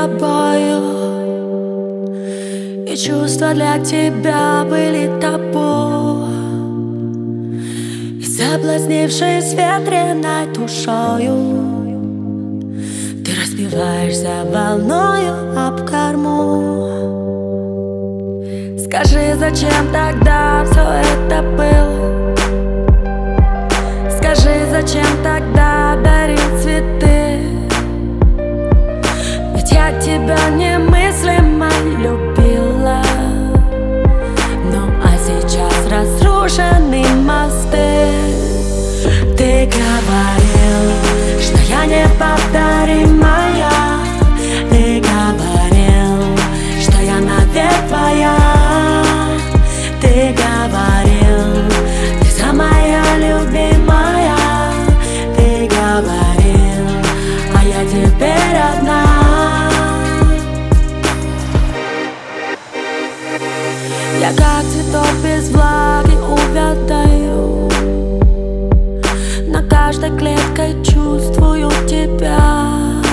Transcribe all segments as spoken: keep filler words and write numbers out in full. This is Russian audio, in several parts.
тобою, и чувства для тебя были табу. И соблазнившись ветреной душою, ты разбиваешься волною об корму. Скажи, зачем тогда все это было? Скажи, зачем тогда дарить цветы? Ведь я тебя немыслимо любила. Ну а сейчас разрушены мосты. Ты говорил, что я неповторимая. Ты говорил, что я навек твоя. Ты говорил, ты самая любимая. Ты говорил, а я теперь одна. Я как цветок без влаги увядаю. На каждой клеткой чувствую тебя.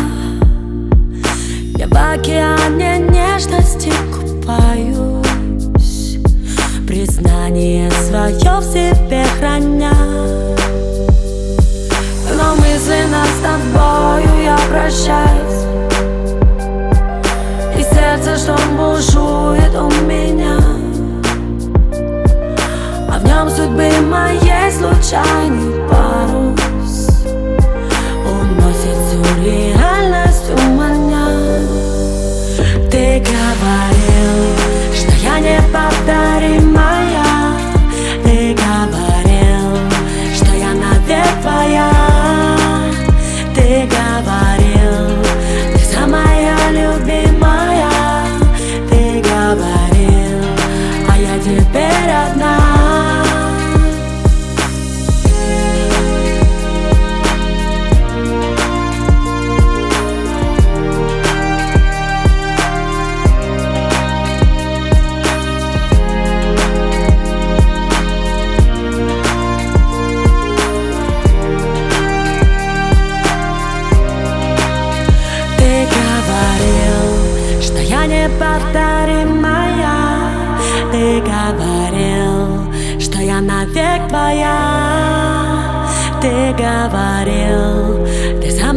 Я в океане нежности купаюсь, признание свое в себе храня. Но мысленно с тобою я прощаюсь, и сердце, что бушует у меня, а в нем судьбы моей случайный парус уносит всю реальность у меня. Ты говорил, что я неповторимая. Ты говорил, что я навек твоя. Ты говорил, ты самая любимая. Ты говорил, а я теперь одна. Неповторимая. Ты говорил, что я навек твоя. Ты говорил, ты сам